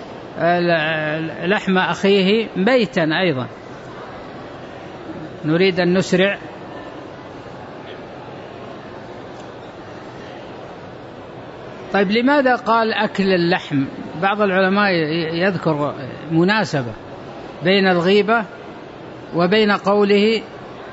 لحم أخيه ميتا أيضا. نريد أن نسرع. طيب لماذا قال أكل اللحم؟ بعض العلماء يذكر مناسبة بين الغيبة وبين قوله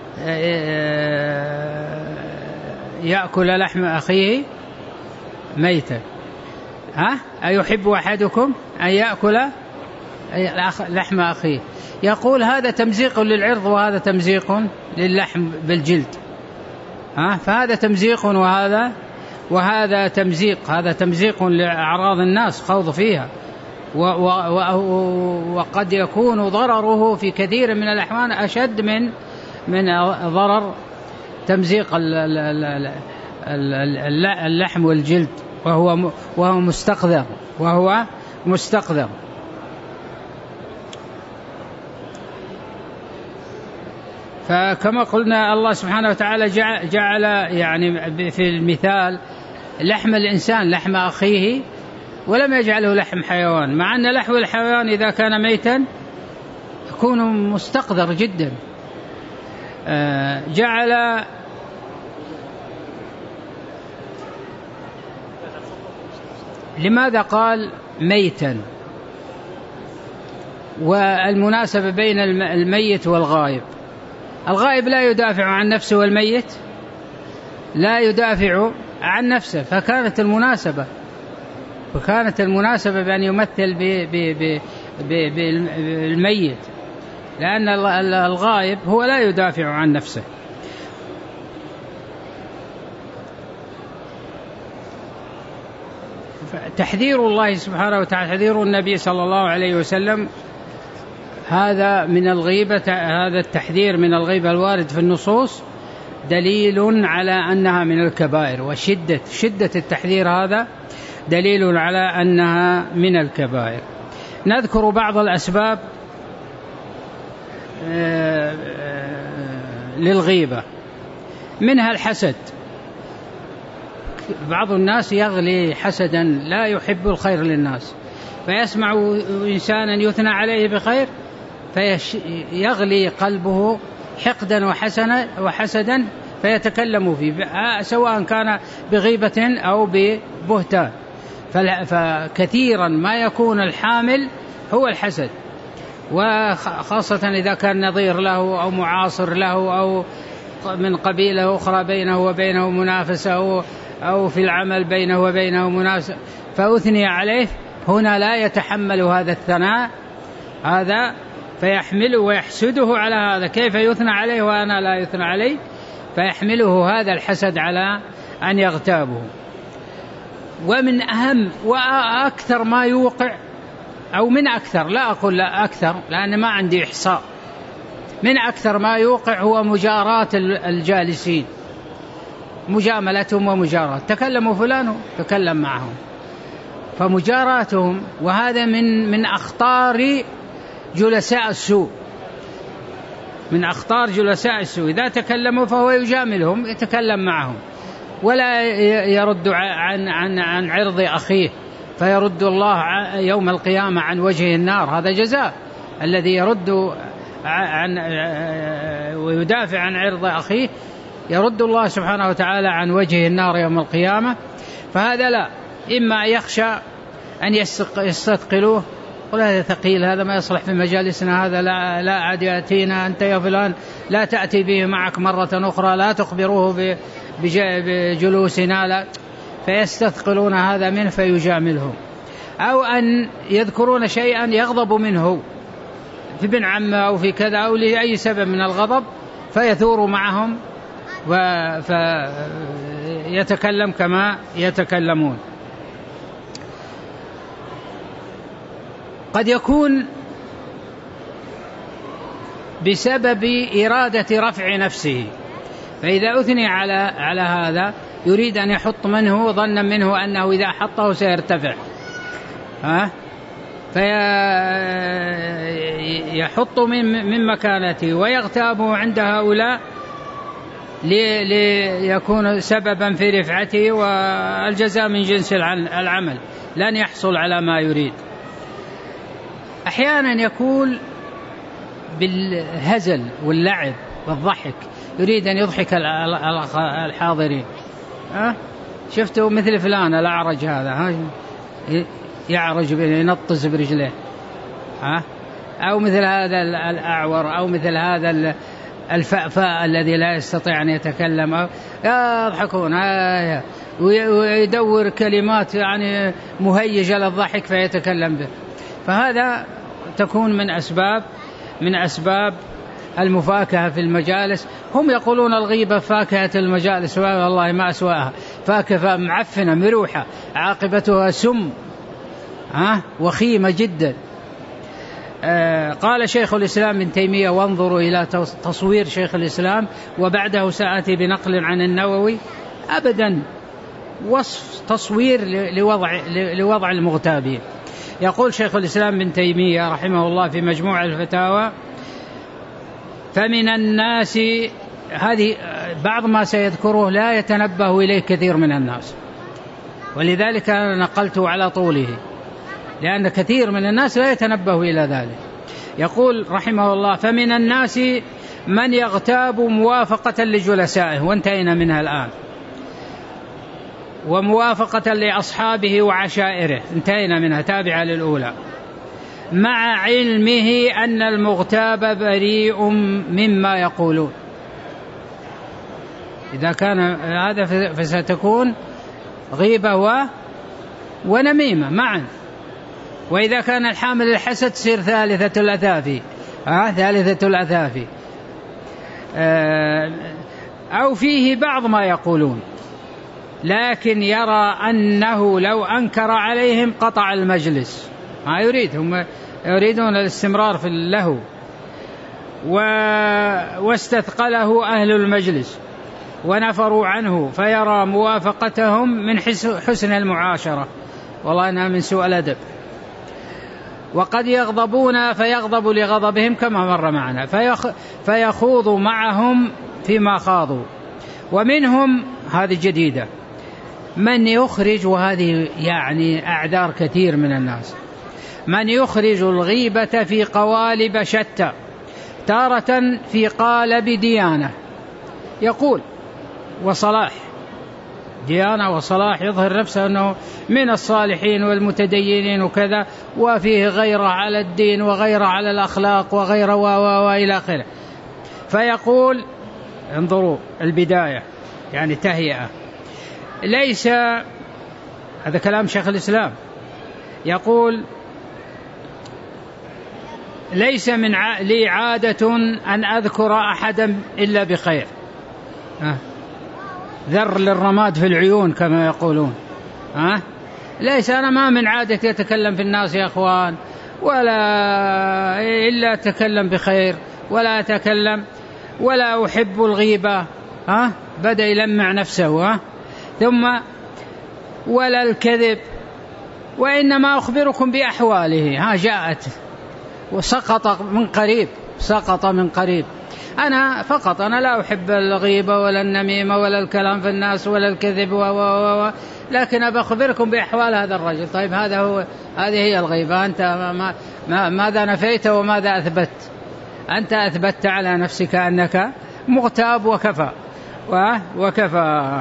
يأكل لحم أخيه ميتا. ها؟ أيحب أحدكم أن يأكل لحم أخيه؟ يقول هذا تمزيق للعرض وهذا تمزيق للحم بالجلد، ها؟ فهذا تمزيق وهذا وهذا تمزيق، هذا تمزيق لأعراض الناس خوض فيها، وقد يكون ضرره في كثير من الأحوال أشد من من ضرر تمزيق اللحم والجلد، وهو وهو مستقذر وهو مستقذر. فكما قلنا الله سبحانه وتعالى جعل يعني في المثال لحم الإنسان لحم أخيه، ولم يجعله لحم حيوان، مع أن لحم الحيوان إذا كان ميتا يكون مستقذر جدا. جعل لماذا قال ميتا؟ والمناسبة بين الميت والغائب، الغائب لا يدافع عن نفسه والميت لا يدافع عن نفسه، فكانت المناسبة فكانت المناسبة بأن يمثل بالميت، لأن الغائب هو لا يدافع عن نفسه. تحذير الله سبحانه وتعالى، تحذير النبي صلى الله عليه وسلم، هذا من الغيبة، هذا التحذير من الغيبة الوارد في النصوص دليل على أنها من الكبائر، وشدة شدة التحذير هذا دليل على أنها من الكبائر. نذكر بعض الأسباب للغيبة، منها الحسد. بعض الناس يغلي حسدا، لا يحب الخير للناس، فيسمع إنسانا يثنى عليه بخير فيغلي قلبه حقدا وحسدا فيتكلم فيه، سواء كان بغيبة أو ببهتان. فكثيرا ما يكون الحامل هو الحسد، وخاصة إذا كان نظير له أو معاصر له أو من قبيلة أخرى بينه وبينه منافسة، أو في العمل بينه وبينه منافسة، فأثني عليه، هنا لا يتحمل هذا الثناء هذا فيحمله ويحسده على هذا، كيف يثنى عليه وأنا لا يثنى عليه، فيحمله هذا الحسد على أن يغتابه. ومن أهم وأكثر ما يوقع، أو من أكثر، لا أقول لا أكثر لأن ما عندي إحصاء، من أكثر ما يوقع هو مجاراة الجالسين، مجاملتهم ومجاراة، تكلموا فلان تكلم معهم، فمجاراتهم، وهذا من من أخطار جلساء السوء، من أخطار جلساء السوء، إذا تكلموا فهو يجاملهم، يتكلم معهم، ولا يرد عن عن عن عرض أخيه، فيرد الله يوم القيامة عن وجه النار، هذا جزاء الذي يرد عن ويدافع عن عرض أخيه، يرد الله سبحانه وتعالى عن وجه النار يوم القيامة. فهذا لا، إما يخشى أن يستثقلوه، قل هذا ثقيل، هذا ما يصلح في مجالسنا، هذا لا لا عاد يأتينا، أنت يا فلان لا تأتي به معك مرة أخرى، لا تخبروه بجلوسنا، لا، فيستثقلون هذا منه فيجاملهم. أو أن يذكرون شيئا يغضب منه في ابن عمه أو في كذا أو لأي سبب من الغضب، فيثور معهم ويتكلم كما يتكلمون. قد يكون بسبب إرادة رفع نفسه، فإذا أثني على على هذا يريد أن يحط منه ظنا منه أنه إذا حطه سيرتفع، ها، فيحط من من مكانته ويغتابه عند هؤلاء ليكون سببا في رفعته، والجزاء من جنس العمل، لن يحصل على ما يريد. أحيانا يكون بالهزل واللعب والضحك، يريد أن يضحك الحاضرين، ها، شفتوا مثل فلان الأعرج هذا، ها، يعرج ينطز برجله، ها، أو مثل هذا الأعور، أو مثل هذا الفأفاء الذي لا يستطيع أن يتكلم، أو يضحكون ويدور كلمات يعني مهيجة للضحك فيتكلم به. فهذا تكون من أسباب من أسباب المفاكهة في المجالس. هم يقولون الغيبة فاكهة المجالس، والله ما أسواها، فاكهة معفنة مروحة عاقبتها سم، ها وخيمة جدا. آه قال شيخ الإسلام ابن تيمية: وانظروا إلى تصوير شيخ الإسلام، وبعده سآتي بنقل عن النووي. أبدا وصف تصوير لوضع, لوضع المغتابين. يقول شيخ الإسلام ابن تيمية رحمه الله في مجموع الفتاوى: فمن الناس، هذه بعض ما سيذكره لا يتنبه إليه كثير من الناس، ولذلك أنا نقلته على طوله، لأن كثير من الناس لا يتنبه إلى ذلك. يقول رحمه الله: فمن الناس من يغتاب موافقة لجلسائه، وانتهينا منها الآن، وموافقة لأصحابه وعشائره، انتهينا منها، تابعة للأولى، مع علمه أن المغتاب بريء مما يقولون. إذا كان هذا فستكون غيبة و... ونميمة معا. وإذا كان الحامل الحسد تصير ثالثة الأثافي، آه ثالثة الأثافي. آه أو فيه بعض ما يقولون، لكن يرى أنه لو أنكر عليهم قطع المجلس. ما يريد، هم يريدون الاستمرار في اللهو، و... واستثقله أهل المجلس ونفروا عنه، فيرى موافقتهم من حسن المعاشرة، والله أنها من سوء الأدب. وقد يغضبون فيغضب لغضبهم كما مر معنا، فيخ... فيخوض معهم فيما خاضوا. ومنهم، هذه جديدة، من يخرج، وهذه يعني أعذار كثير من الناس، من يخرج الغيبة في قوالب شتى، تارة في قالب ديانة، يقول وصلاح، ديانة وصلاح، يظهر نفسه أنه من الصالحين والمتدينين وكذا، وفيه غيرة على الدين وغيرة على الأخلاق وغيرة وإلى آخره. فيقول، انظروا البداية، يعني تهيئة، ليس، هذا كلام شيخ الإسلام، يقول: ليس من ع... لي عادة أن أذكر أحدا إلا بخير. أه؟ ذر للرماد في العيون كما يقولون. أه؟ ليس، أنا ما من عادة يتكلم في الناس يا أخوان، ولا إلا أتكلم بخير، ولا أتكلم ولا أحب الغيبة. أه؟ بدأ يلمع نفسه. أه؟ ثم ولا الكذب، وإنما أخبركم بأحواله. ها جاءت وسقط من قريب، سقط من قريب. أنا فقط، أنا لا أحب الغيبة ولا النميمة ولا الكلام في الناس ولا الكذب و و و لكن أبى أخبركم بأحوال هذا الرجل. طيب هذا هو، هذه هي الغيبة. أنت ما ما ماذا نفيت وماذا أثبت؟ أنت أثبتت على نفسك أنك مغتاب، وكفى وكفى.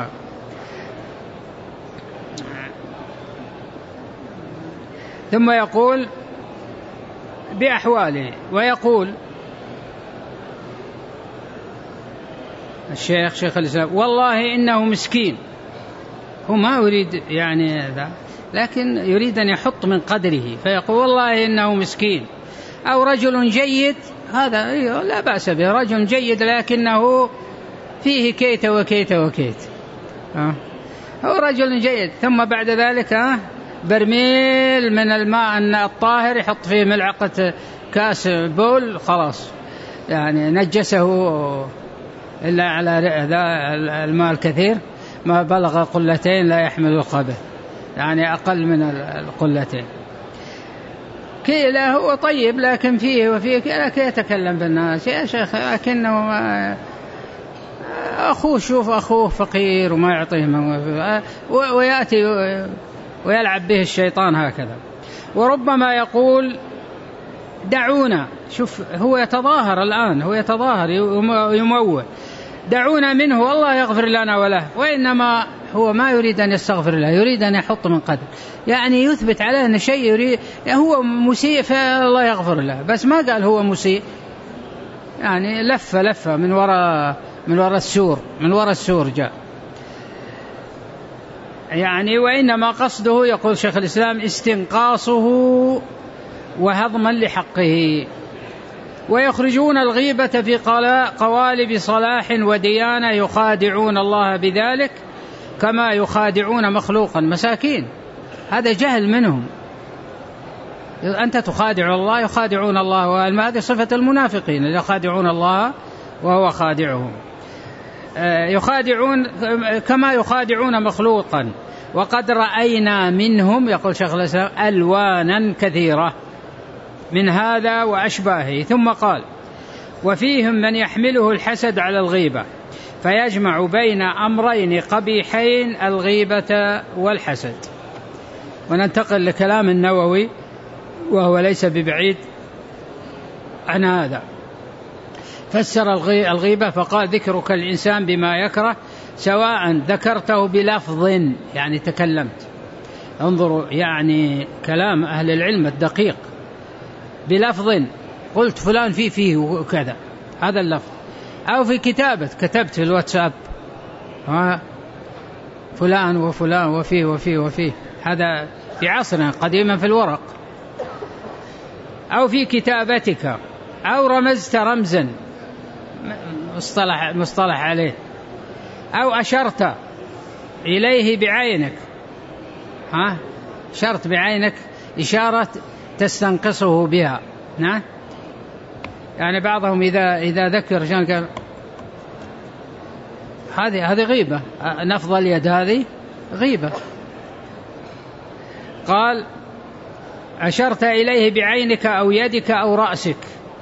ثم يقول بأحواله، ويقول الشيخ شيخ الإسلام: والله إنه مسكين. هو ما يريد يعني هذا، لكن يريد أن يحط من قدره، فيقول: والله إنه مسكين. أو رجل جيد، هذا لا بأس به، رجل جيد لكنه فيه كيت وكيت وكيت. أه؟ هو رجل جيد. ثم بعد ذلك أه؟ برميل من الماء الطاهر يحط فيه ملعقة كاس بول، خلاص يعني نجسه، إلا على الماء الكثير ما بلغ قلتين لا يحمل القبه، يعني أقل من القلتين. كلا هو طيب، لكن فيه وفيه لكن يتكلم بالناس يا شيخ، لكنه أخوه، شوف أخوه فقير وما يعطيه، ويأتي ويلعب به الشيطان هكذا. وربما يقول: دعونا، شوف هو يتظاهر الآن، هو يتظاهر يموه، دعونا منه والله يغفر لنا وله. وإنما هو ما يريد أن يستغفر الله، يريد أن يحط من قدر، يعني يثبت عليه أن شيء يريد، هو مسيء فالله يغفر له، بس ما قال هو مسيء، يعني لفة لفة من وراء من وراء السور، من وراء السور جاء يعني. وإنما قصده، يقول شيخ الإسلام، استنقاصه وهضما لحقه. ويخرجون الغيبة في قوالب صلاح وديانة، يخادعون الله بذلك كما يخادعون مخلوقا. مساكين، هذا جهل منهم، أنت تخادع الله يخادعون الله، وهذه صفة المنافقين يخادعون الله وهو خادعهم. يخادعون كما يخادعون مخلوقا، وقد رأينا منهم يقول شيخ الإسلام ألوانا كثيرة من هذا وأشباهه. ثم قال وفيهم من يحمله الحسد على الغيبة فيجمع بين أمرين قبيحين الغيبة والحسد. وننتقل لكلام النووي وهو ليس ببعيد عن هذا. فسر الغيبة فقال ذكرك الإنسان بما يكره سواء ذكرته بلفظ يعني تكلمت، انظروا يعني كلام أهل العلم الدقيق، بلفظ قلت فلان فيه فيه وكذا هذا اللفظ، أو في كتابة كتبت في الواتساب ها فلان وفلان وفيه وفيه وفيه، هذا في عصرنا قديما في الورق، أو في كتابتك، أو رمزت رمزا مصطلح, مصطلح عليه، أو أشرت إليه بعينك، ها شرط بعينك إشارة تستنقصه بها. نعم يعني بعضهم إذا إذا ذكر جان قال هذه هذه غيبة، نفض اليد هذه غيبة. قال أشرت إليه بعينك أو يدك أو رأسك،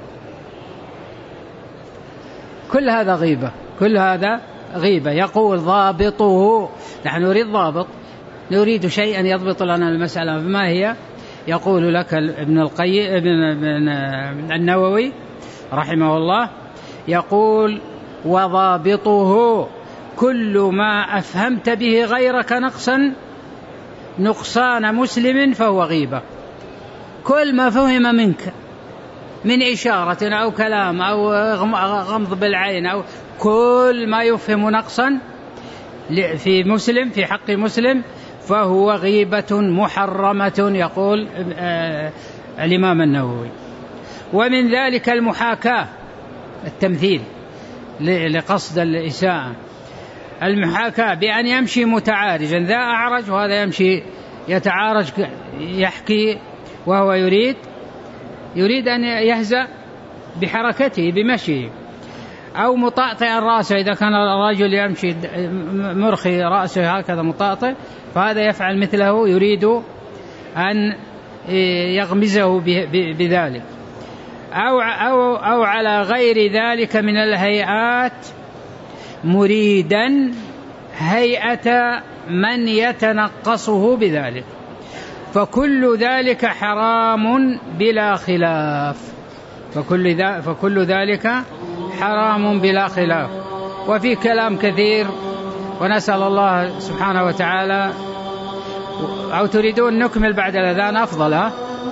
كل هذا غيبة، كل هذا غيبة. يقول ضابطه، نحن نريد ضابط، نريد شيئا يضبط لنا المسألة، فما هي؟ يقول لك ابن القيم ابن النووي رحمه الله يقول وضابطه كل ما أفهمت به غيرك نقصا نقصان مسلم فهو غيبة. كل ما فهم منك من إشارة أو كلام أو غمض بالعين أو كل ما يفهم نقصا في مسلم في حق مسلم فهو غيبة محرمة، يقول آه الإمام النووي. ومن ذلك المحاكاة، التمثيل لقصد الإساءة، المحاكاة بأن يمشي متعارجا، ذا أعرج وهذا يمشي يتعارج يحكي وهو يريد يريد أن يهزأ بحركته بمشيه، أو مطأطئ رأسه، إذا كان الرجل يمشي مرخي رأسه هكذا مطأطئ فهذا يفعل مثله، يريد أن يغمزه بذلك، أو, أو, أو على غير ذلك من الهيئات مريدا هيئة من يتنقصه بذلك، فكل ذلك حرام بلا خلاف، فكل, ذا فكل ذلك حرام بلا خلاف. وفي كلام كثير، ونسأل الله سبحانه وتعالى. أو تريدون نكمل بعد الأذان أفضل؟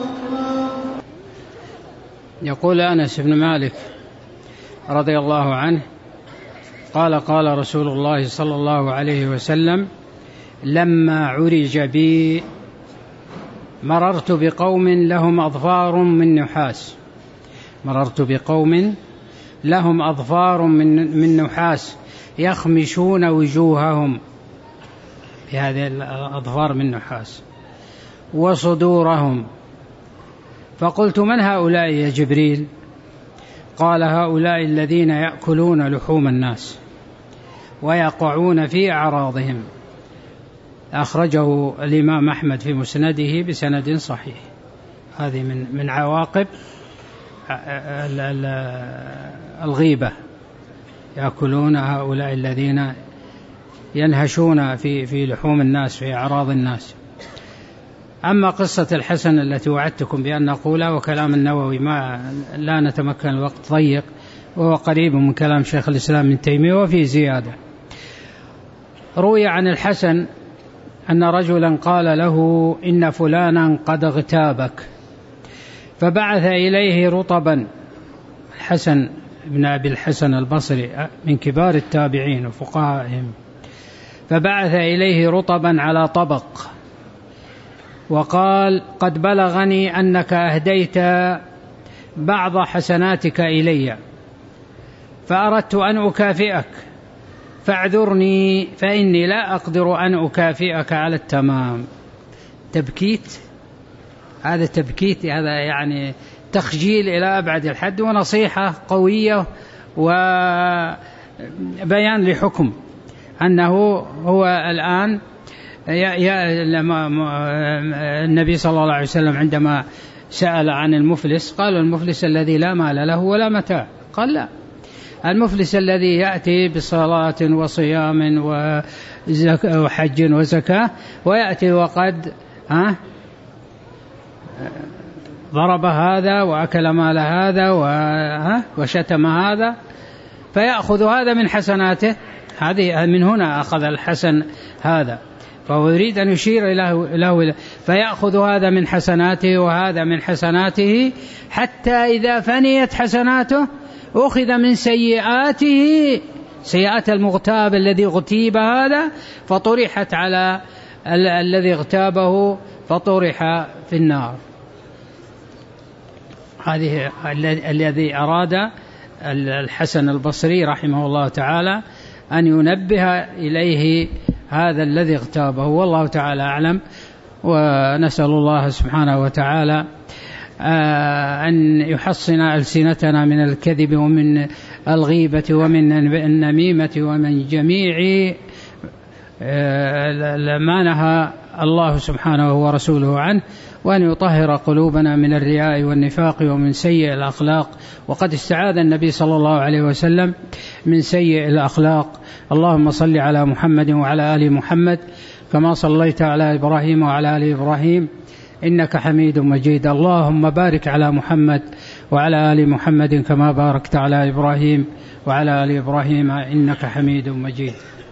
يقول أنس بن مالك رضي الله عنه قال قال رسول الله صلى الله عليه وسلم لما عرج بي مررت بقوم لهم أظفار من نحاس مررت بقوم لهم أظفار من, من نحاس يخمشون وجوههم بهذه الأظفار من نحاس وصدورهم، فقلت من هؤلاء يا جبريل؟ قال هؤلاء الذين يأكلون لحوم الناس ويقعون في أعراضهم. أخرجه الإمام أحمد في مسنده بسند صحيح. هذه من من عواقب الغيبة، يأكلون هؤلاء الذين ينهشون في في لحوم الناس في أعراض الناس. أما قصة الحسن التي وعدتكم بأن نقولها وكلام النووي ما لا نتمكن، الوقت ضيق، وهو قريب من كلام شيخ الإسلام ابن تيمية وفي زيادة. روي عن الحسن أن رجلا قال له إن فلانا قد اغتابك، فبعث إليه رطبا. الحسن بن أبي الحسن البصري من كبار التابعين وفقهائهم، فبعث إليه رطبا على طبق وقال قد بلغني أنك أهديت بعض حسناتك إلي فأردت أن أكافئك فاعذرني فإني لا أقدر أن أكافئك على التمام. تبكيت هذا تبكيت، هذا يعني تخجيل إلى أبعد الحد، ونصيحة قوية وبيان لحكم أنه هو الآن النبي صلى الله عليه وسلم عندما سأل عن المفلس قال المفلس الذي لا مال له ولا متاع، قال لا، المفلس الذي يأتي بصلاة وصيام وحج وزكاة ويأتي وقد ها ضرب هذا وأكل مال هذا وشتم هذا فيأخذ هذا من حسناته، هذه من هنا أخذ الحسن هذا، فهو يريد أن يشير له فيأخذ هذا من حسناته وهذا من حسناته، حتى إذا فنيت حسناته أخذ من سيئاته، سيئات المغتاب الذي اغتيب هذا فطرحت على الذي اغتابه فطرح في النار. هذه الذي أراد الحسن البصري رحمه الله تعالى أن ينبه إليه هذا الذي اغتابه، والله تعالى أعلم. ونسأل الله سبحانه وتعالى أن يحصن ألسنتنا من الكذب ومن الغيبة ومن النميمة ومن جميع ما نهى الله سبحانه ورسوله عنه، وأن يطهر قلوبنا من الرياء والنفاق ومن سيء الأخلاق، وقد استعاذ النبي صلى الله عليه وسلم من سيء الأخلاق. اللهم صل على محمد وعلى آل محمد كما صليت على إبراهيم وعلى آل إبراهيم إنك حميد مجيد. اللهم بارك على محمد وعلى آل محمد كما باركت على إبراهيم وعلى آل إبراهيم إنك حميد مجيد.